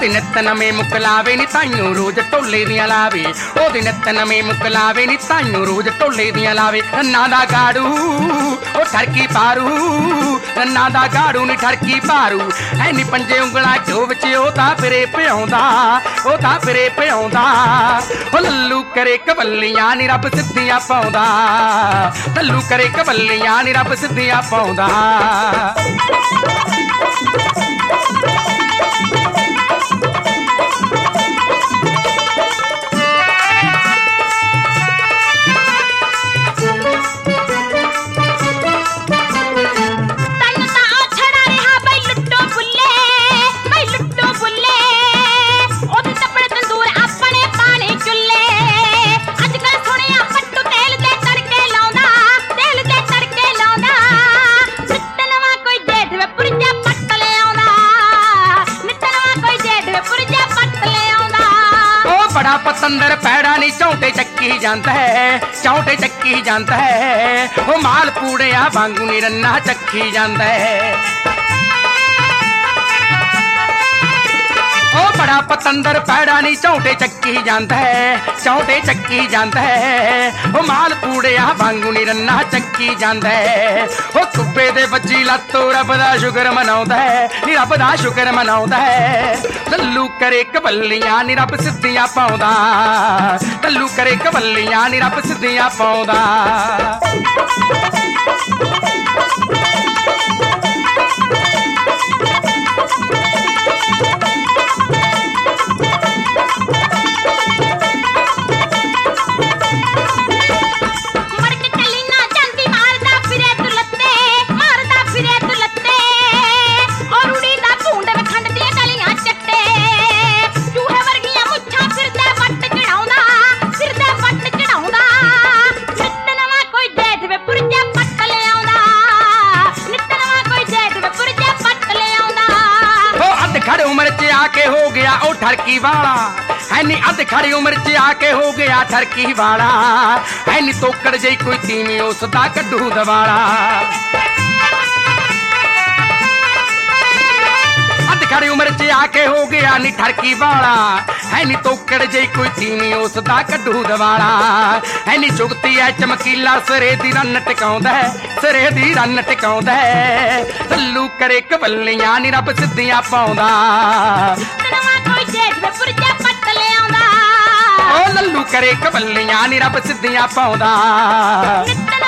ਉਹਦੇ ਨਿੱਤ ਨਵੇਂ ਮੁਕਲਾਵੇ ਨੀ ਤਾਈਓ ਰੋਜ਼ ਢੋਲੇ ਦੀਆਂ ਲਾਵੇ ਉਹਦੇ ਨਿੱਤ ਨਵੇਂ ਮੁਕਲਾਵੇ ਨੀ ਤਾਈਓ ਰੋਜ਼ ਢੋਲੇ ਦੀਆਂ ਲਾਵੇ ਰੰਨਾਂ ਦਾ ਗਾੜੂ ਉਹ ਠਰਕੀ ਪਾਰੂ ਰੰਨਾਂ ਦਾ ਗਾੜੂ ਨੀ ਠਰਕੀ ਪਾਰੂ ਐ ਨੀ ਪੰਜੇ ਉਂਗਲਾਂ ਘਿਓ ਵਿੱਚ ਉਹ ਤਾਂ ਫਿਰੇ ਭਿਆਉਂਦਾ ਉਹ ਤਾਂ ਫਿਰੇ ਭਿਆਉਂਦਾ ਉਹ ਲੱਲੂ ਕਰੇ ਕਬੱਲੀਆਂ ਨੀ ਰੱਬ ਸਿੱਧੀਆਂ ਪਾਉਂਦਾ ਲੱਲੂ ਕਰੇ ਕਬੱਲੀਆਂ ਨੀ ਰੱਬ ਸਿੱਧੀਆਂ ਪਾਉਂਦਾ बड़ा पतंदर पैड़ा नी चौंटे चक्की जांदा है चौंटे चक्की जांदा है ओ माल पूड़िया वांगू नी रन्ना चक्की जांदा है ओ बड़ा पतंदर पैड़ा नी चौंटे चक्की जांदा है चौंटे चक्की जांदा है ओ माल पूड़िया वांगू नी रन्ना चक्की जांदा है ओ कुब्बे दे वज्जी लत्तो रब दा शुकर मनाउंदा है नी रब दा शुकर मनाउंदा है लल्लू करे कबल्लियां नी रब सिद्धियां पाउंदा लल्लू करे कबल्लियां नी रब सिद्धियां पाउंदा खड़ी उम्र च आके हो गया ओ ठरकी वाला है नी अध खड़ी उम्र च आके हो गया ठरकी वाला है नी तोकड़ जई कोई तीमी उसदा कड्डू दवाला अध खड़ी उम्र च आके हो गया नी ठरकी वाला है नी तोकड़ जई कोई तीमी उसदा कड्डू दवाला है नी जुगती है चमकीला सिरे दी रन टिकाउंदा है सिरे दी रन टिकाउंदा है लल्लू करे कबल्लियां नी रब सिद्धियां पाउंदा कोई जेठ वे पुरजा पट ले आउंदा ओ लल्लू करे कबल्लियां नी रब सिद्धियां पाउंदा